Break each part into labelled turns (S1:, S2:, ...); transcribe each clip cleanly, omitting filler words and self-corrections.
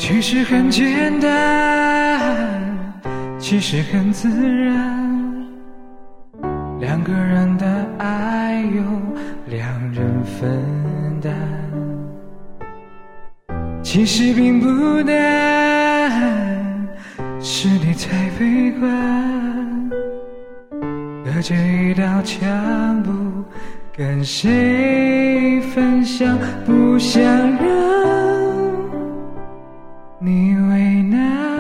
S1: 其实很简单，其实很自然，两个人的爱由两人分担，其实并不难，是你太悲观，隔着一道墙不跟谁分享，不想让你为难，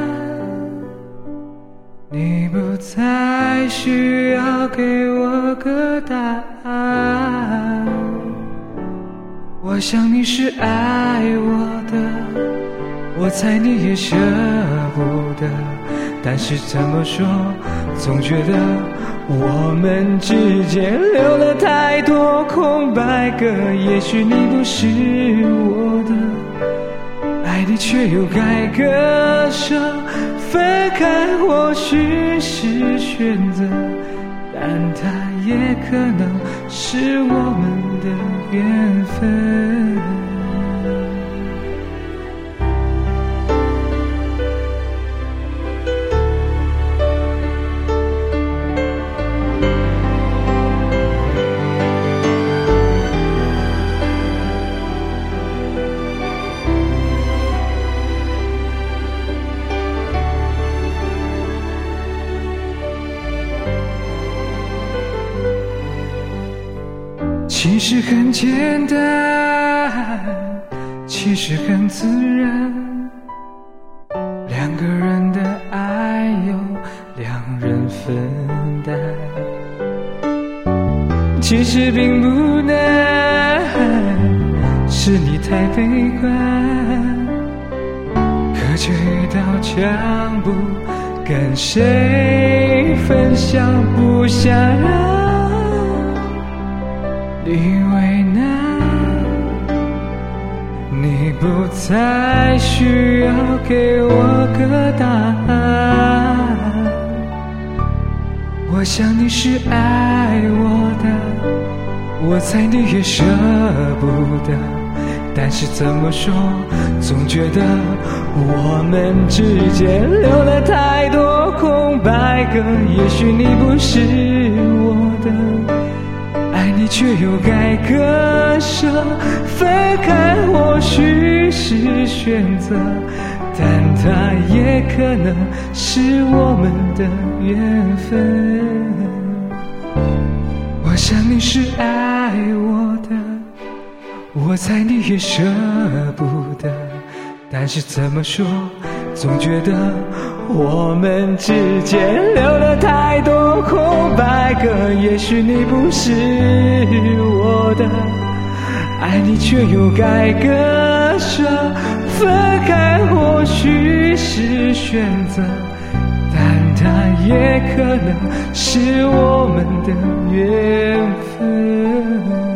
S1: 你不再需要给我个答案，我想你是爱我的，我猜你也舍不得，但是怎么说总觉得我们之间留了太多空白格，也许你不是我的，爱你却又该割舍，分开或许是选择，但它也可能是我们的缘分。其实很简单，其实很自然，两个人的爱由两人分担，其实并不难，是你太悲观，隔着一道墙不跟谁分享，不想让你为难，你不再需要给我个答案，我想你是爱我的，我猜你也舍不得，但是怎么说总觉得我们之间留了太多空白格，也许你不是我的，爱你却又该割舍，分开或许是选择，但它也可能是我们的缘分。我想你是爱我的，我猜你也舍不得，但是怎么说总觉得我们之间留了太多空白格，也许你不是我的，爱你却又该割舍，分开或许是选择，但它也可能是我们的缘分。